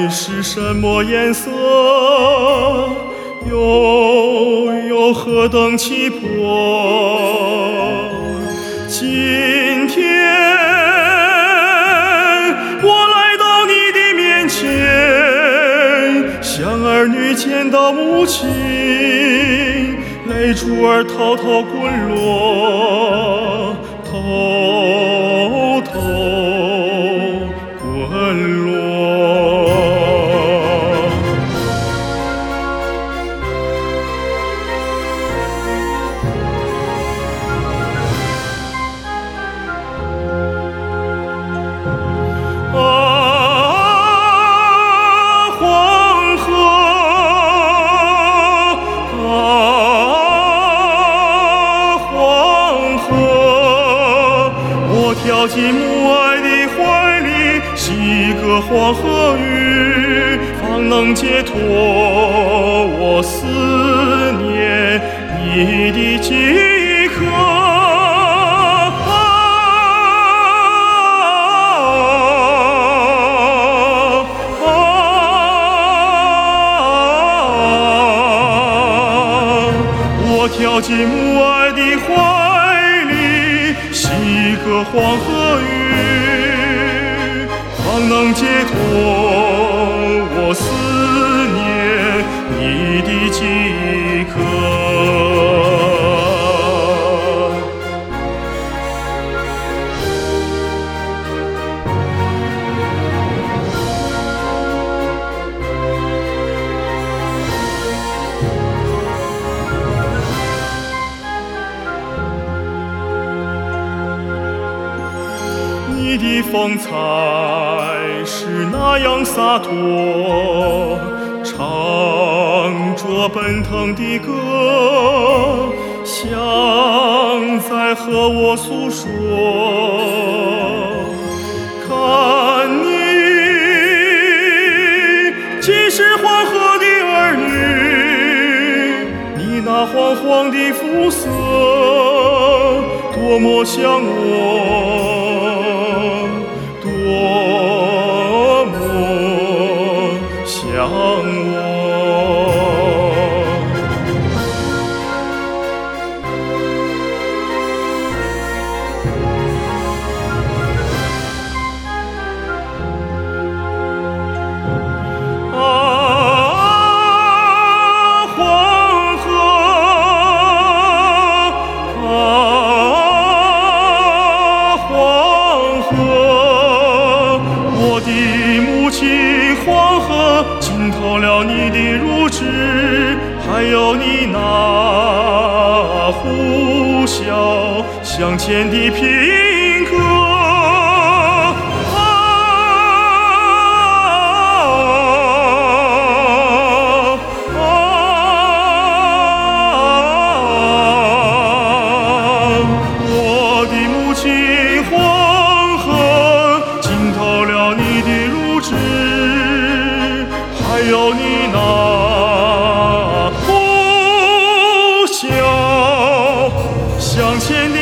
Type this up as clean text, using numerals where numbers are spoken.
是什么颜色？又何等气魄？今天我来到你的面前，像儿女见到母亲，泪珠儿滔滔滚落，滔滔滚落。跳进母爱的怀里，洗个黄河雨，方能解脱我思念你的饥渴。我跳进母爱的怀里，洗个黄河雨，方能解脱我思念你的饥渴。你的风采是那样洒脱，唱着奔腾的歌，像在和我诉说。看你既是黄河的儿女，你那黄黄的肤色多么像我，多么像我。黄河，黄河，我的母亲黄河，浸透了你的乳汁，还有你那呼啸向前的品格。我的母亲黄河，浸透了你的乳汁，还有你那呼啸向前的